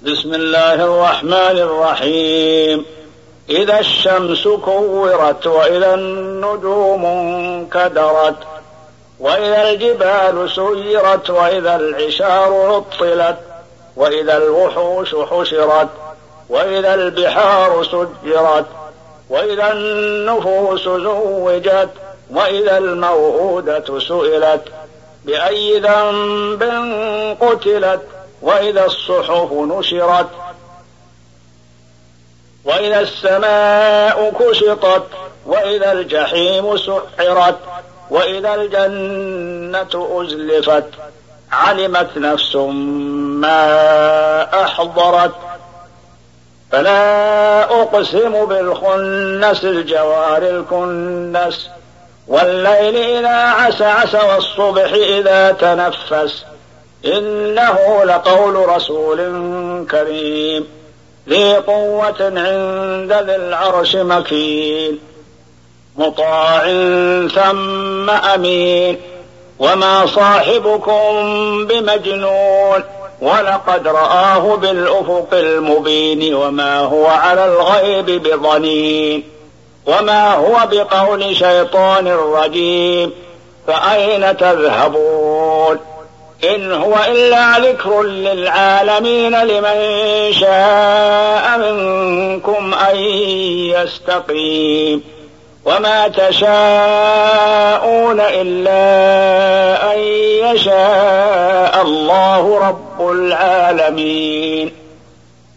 بسم الله الرحمن الرحيم. إذا الشمس كورت وإذا النجوم انكدرت وإذا الجبال سيرت وإذا العشار عطلت وإذا الوحوش حشرت وإذا البحار سجرت وإذا النفوس زوجت وإذا الموءودة سئلت بأي ذنب قتلت وإذا الصحف نشرت وإذا السماء كشطت وإذا الجحيم سعرت وإذا الجنة أزلفت علمت نفس ما أحضرت فلا أقسم بالخنس الجوار الكنس والليل إذا عسعس والصبح إذا تنفس إنه لقول رسول كريم ذي قوة عند ذي العرش مكين مطاع ثم أمين وما صاحبكم بمجنون ولقد رآه بالأفق المبين وما هو على الغيب بضنين وما هو بقول شيطان رجيم فأين تذهبون إن هو إلا ذكر للعالمين لمن شاء منكم أن يستقيم وما تشاءون إلا أن يشاء الله رب العالمين.